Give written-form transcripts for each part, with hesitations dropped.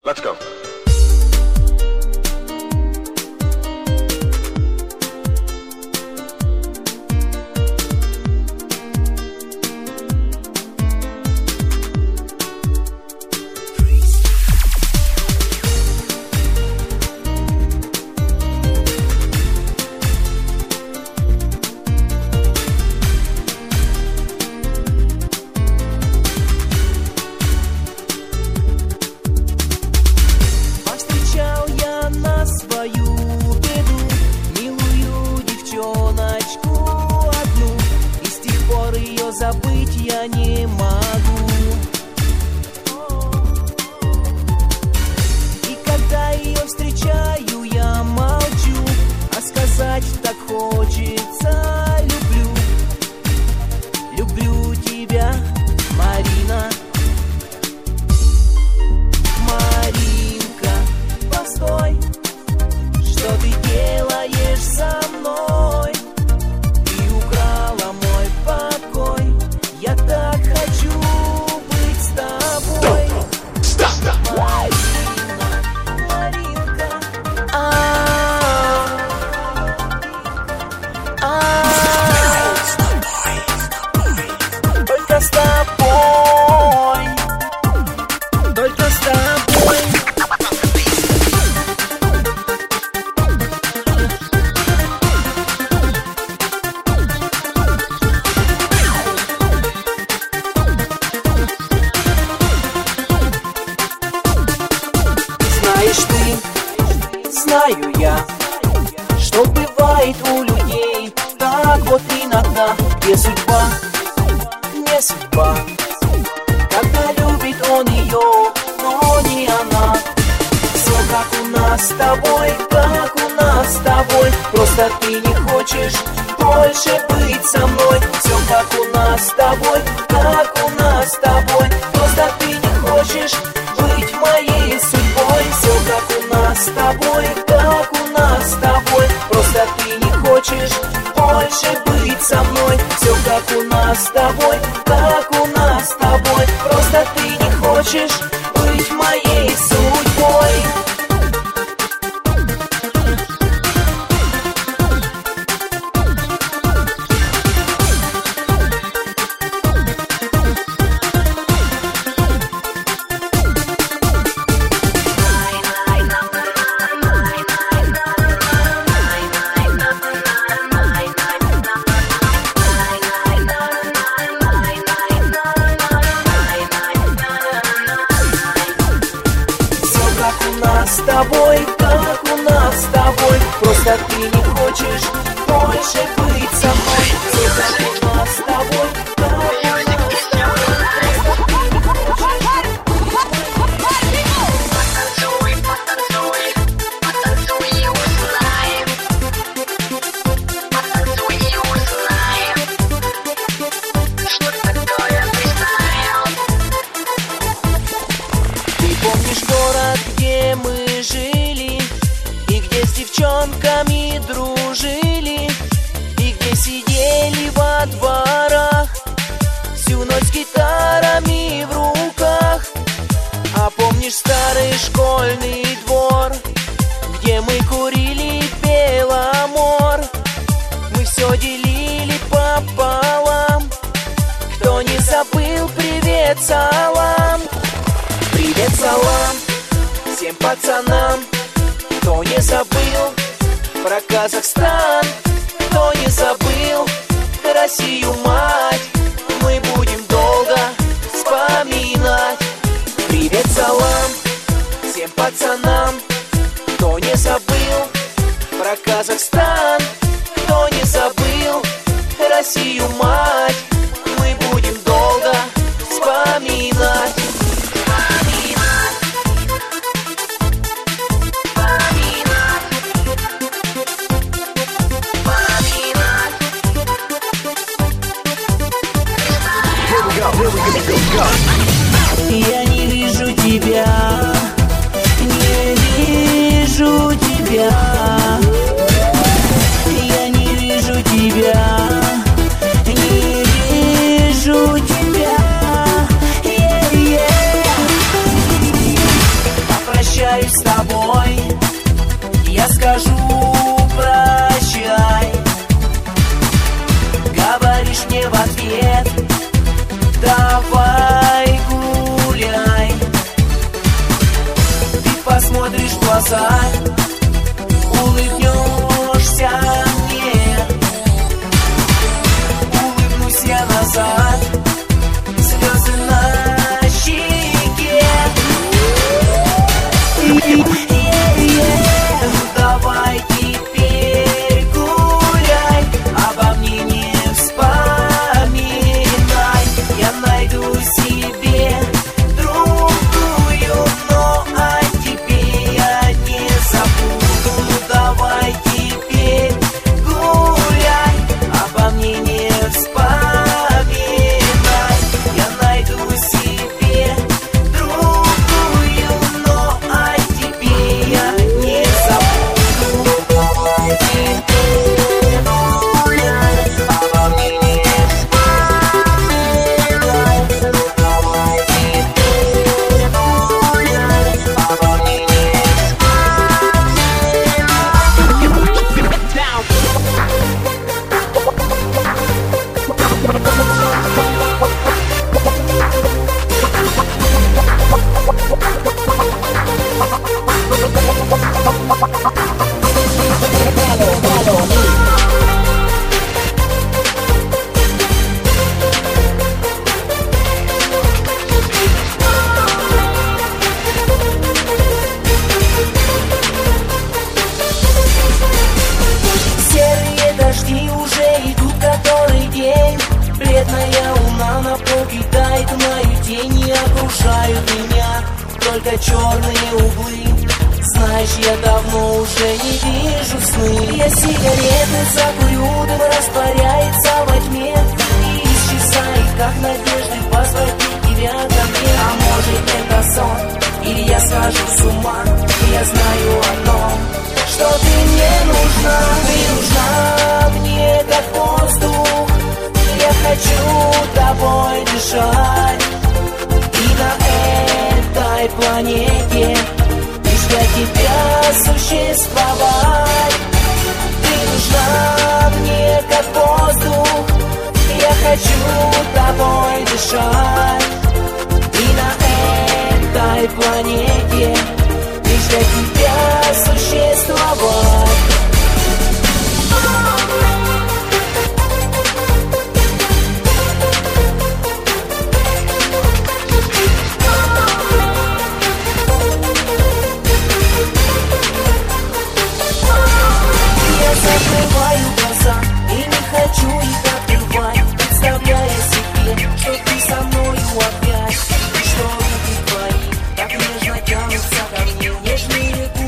Let's go. Забыть я не могу. И когда ее встречаю, я молчу, а сказать так хочется: люблю, люблю тебя, Марина. Маринка, постой, что ты делаешь со мной? Ты украла мой покой. Я так хочу быть с тобой. Марина, Маринка. Только с тобой. Только с тобой. Знаешь ты, знаю я, что бывает у людей. Так вот иногда, где судьба, не судьба. Когда любит он ее, но не она. Все как у нас с тобой, как у нас с тобой. Просто ты не хочешь больше быть со мной. Все как у нас с тобой, как у нас с тобой. Просто ты не хочешь быть моей судьбой. Все как у нас с тобой, как у нас с тобой. Просто ты не хочешь больше быть со мной. Все как у нас с тобой, как у нас с тобой. Просто ты не хочешь быть моей судьбой. С тобой, как у нас с тобой. Просто ты не хочешь больше быть со мной. Все как у нас с тобой, как у нас с тобой. Просто ты не хочешь. Потанцуй, потанцуй, потанцуй и узнаем. Потанцуй и узнаем, что такое фристайл. Ты помнишь город, где мы жили, и где с девчонками дружили, и где сидели во дворах всю ночь с гитарами в руках? А помнишь старый школьный двор, где мы курили Беломор? Мы все делили пополам. Кто не забыл, привет, салам. Привет, салам всем пацанам. Кто не забыл про Казахстан, кто не забыл Россию, мать, мы будем долго вспоминать. Привет, салам всем пацанам. Кто не забыл про Казахстан, кто не забыл Россию, мать, мы будем долго вспоминать. Я не вижу тебя, не вижу тебя. прощаюсь с тобой, я скажу прощай. Говоришь мне в ответ: давай гуляй. Ты посмотришь в глаза, улыбнешься мне. Улыбнусь я назад, слезы на щеке. Давай теперь гуляй, обо мне не вспоминай. Я найду себе другую, но о тебе я не забуду. Давай теперь гуляй, обо мне не вспоминай. Я найду себе другую, но о тебе я не забуду. Давай теперь гуляй, обо мне не вспоминай. Давай теперь гуляй, обо мне не Серые дожди уже идут который день. Бледная луна на пол кидает мою тень и окружают меня только черные углы. Знаешь, я давно уже не вижу сны. Я сигареты закурю, дым растворяется во тьме и исчезает, как надежды возвратить тебя ко мне. А может это сон, или я схожу с ума. Я знаю одно, что ты мне нужна. Ты нужна мне как воздух. Я хочу тобой дышать, и на этой планете лишь для тебя существовать. Ты нужна мне как воздух. Я хочу тобой дышать, и на этой планете лишь для тебя существовать. Я закрываю глаза и не хочу их открывать, представляя себе, что ты со мною опять, и что руки твои так нежно тянутся ко мне. Нежные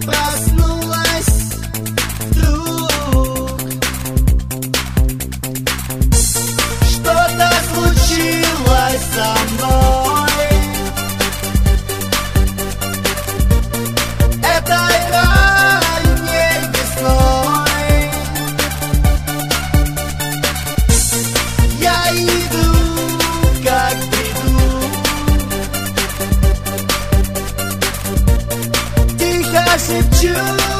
проснулась вдруг. Что-то случилось со мной этой ранней весной. Я иду, как приду, тихо шепчу.